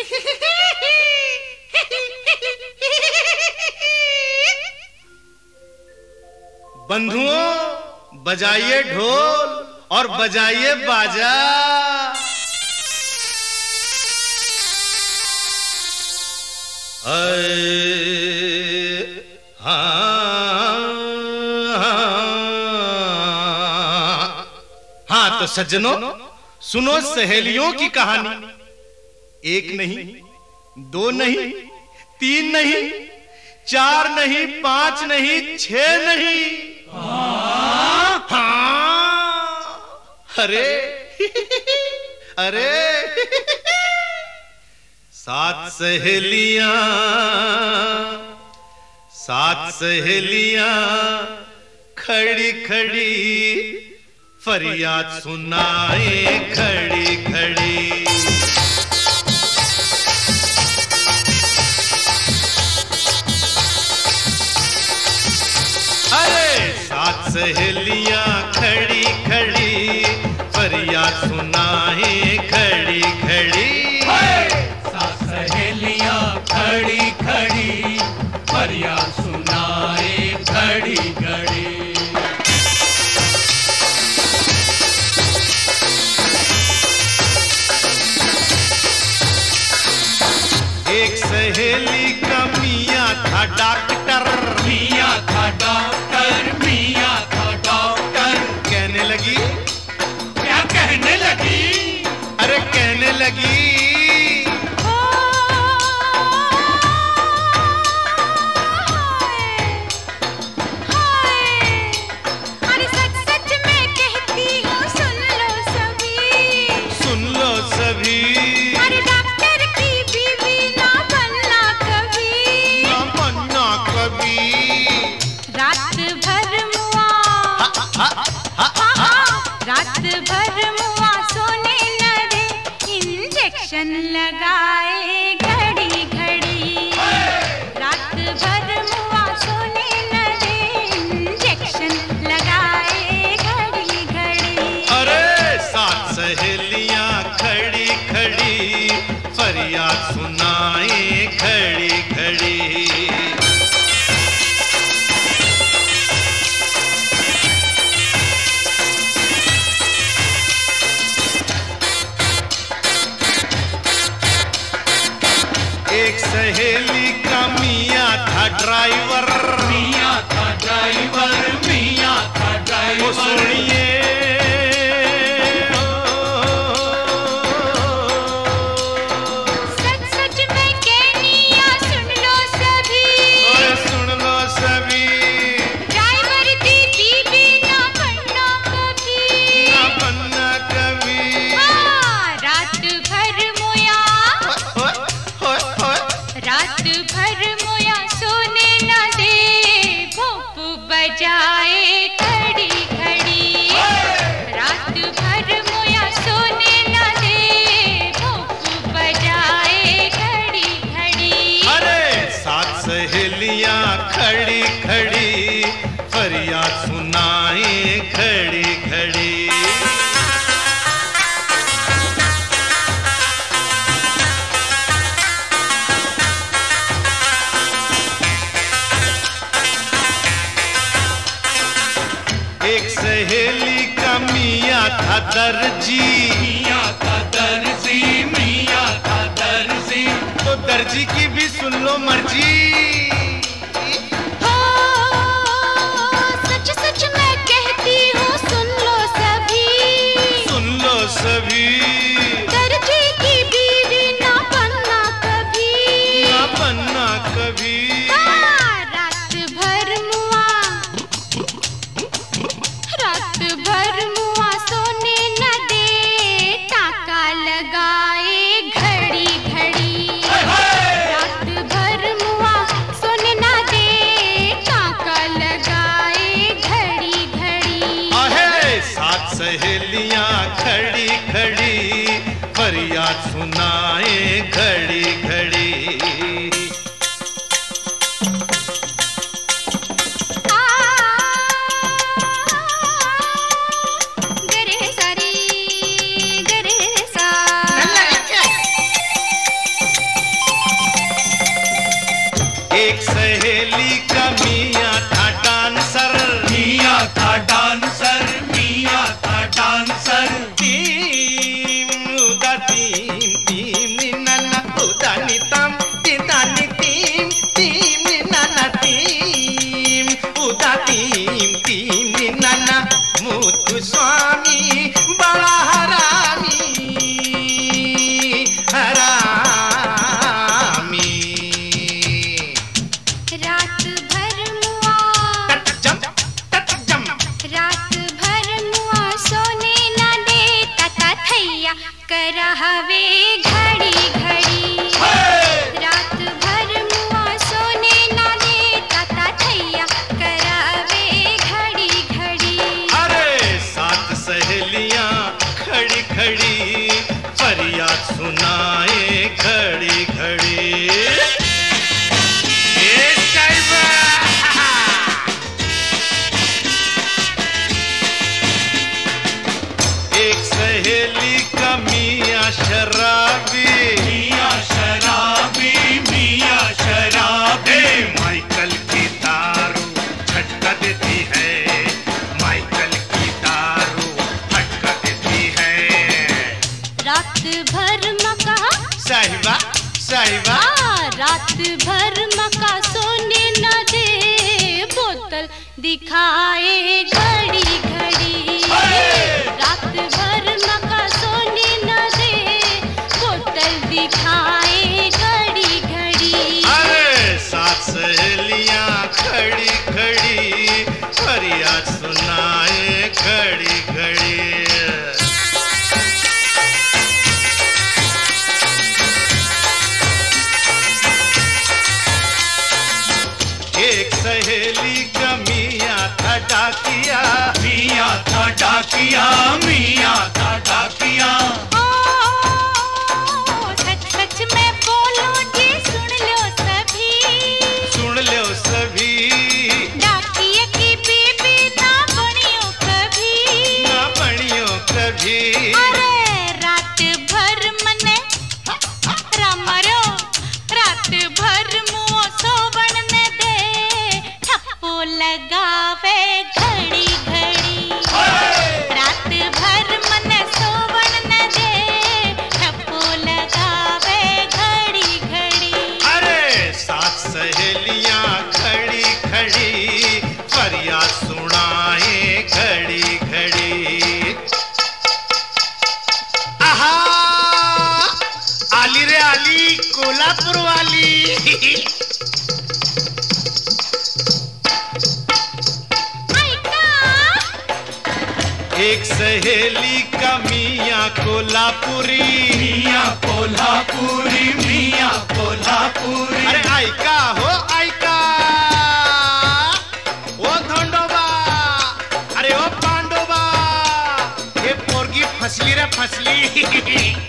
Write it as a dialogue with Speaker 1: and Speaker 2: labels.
Speaker 1: बंधुओं, बजाइए ढोल और बजाइए बाजा। हाँ तो सज्जनों, सुनो सहेलियों की कहानी। एक नहीं, दो नहीं, तीन नहीं, चार नहीं, पांच नहीं, छह नहीं। हाँ, अरे अरे सात सहेलियां खड़ी खड़ी फरियाद सुनाए खड़ी खड़ी। अरे सात सहेलियां खड़ी खड़ी फरियाद सुनाए खड़ी खड़ी।
Speaker 2: सात सहेलियां खड़ी खड़ी फरियाद सुनाए खड़ी खड़ी।
Speaker 1: एक सहेली का मियाँ था डॉक्टर,
Speaker 2: मियाँ था डॉक्टर, मियाँ था डॉक्टर।
Speaker 1: कहने लगी,
Speaker 2: क्या कहने लगी?
Speaker 1: अरे कहने लगी, सुन लो सभी,
Speaker 3: अरे डॉक्टर की बीवी ना बनना कभी,
Speaker 1: ना बनना कभी।
Speaker 3: रात भर मुआ, रात भर मुआ सोने न दे, इंजेक्शन लगाए घड़ी घड़ी। रात भर मुआ सोने न दे, इंजेक्शन लगाए घड़ी घड़ी।
Speaker 1: अरे सात सहेलियां खड़ी खड़ी फरियाद सुनाए खड़ी खड़ी। एक सहेली का मियाँ था ड्राइवर,
Speaker 2: मियाँ था ड्राइवर, मियाँ था
Speaker 1: वो
Speaker 2: ड्राइवर।
Speaker 1: सुनिए
Speaker 3: सच सच में कहनिया सुन लो सभी,
Speaker 1: ओए सुन लो सभी,
Speaker 3: ड्राइवर की बीवी ना बनना कभी।
Speaker 1: ना बनना कभी।
Speaker 3: हाँ, रात भर मोया,
Speaker 1: ओए, ओए, ओए।
Speaker 3: रात भर मोया सोने न दे, भोंप बजाए खड़ी खड़ी। रात भर मोया सोने न दे, भोंप बजाए खड़ी खड़ी।
Speaker 1: अरे सात सहेलियां खड़ी खड़ी फरियाद सुनाए खड़ी खड़ी। एक सहेली का मियाँ था दर्जी,
Speaker 2: मियाँ था दर्जी, मियाँ था दर्जी।
Speaker 1: तो दर्जी की भी सुन लो मर्जी।
Speaker 3: हो, सच सच मैं कहती हूँ सुन लो सभी,
Speaker 1: सुन लो सभी,
Speaker 3: दर्जी की बीवी ना बनना कभी।
Speaker 1: ना बनना कभी।
Speaker 3: हाँ, रात भर मुआ, रात भर मुआ सोने न दे, टाका लगाए घड़ी घड़ी। रात भर मुआ
Speaker 1: साहिबा
Speaker 3: रात भर मका सोने न दे, बोतल दिखाए घड़ी घड़ी। रात भर मका सोने न दे, बोतल दिखाए घड़ी घड़ी।
Speaker 1: अरे सात सहेलियां खड़ी खड़ी फरियाद सुनाए घड़ी घड़ी। एक सहेली का मियां था डाकिया,
Speaker 2: मियां था डाकिया, मियां था डाकिया।
Speaker 3: सच सच में बोलो जी, सुन लो सभी,
Speaker 1: सुन लो सभी।
Speaker 3: डाकिया की बीबी ना बनियो कभी,
Speaker 1: ना बनियो कभी।
Speaker 3: अरे रात भर मने रामरो, रात भर मुँह सोबन ने दे, ठप्पो लगावे घड़ी घड़ी। रात भर मने सोबन ने दे, ठप्पो लगावे घड़ी घड़ी।
Speaker 1: अरे सात सहेलियां खड़ी खड़ी फरियाद सुनाए घड़ी घड़ी। आहा आली रे आली कोल्हापुर वाली। एक सहेली का मियां कोल्हापुरी,
Speaker 2: मियां कोल्हापुरी, मियां कोल्हापुरी।
Speaker 1: अरे ऐका हो ऐका, ओ धोंडोबा, अरे ओ पांडोबा, हे पोरगी फसली रे फसली।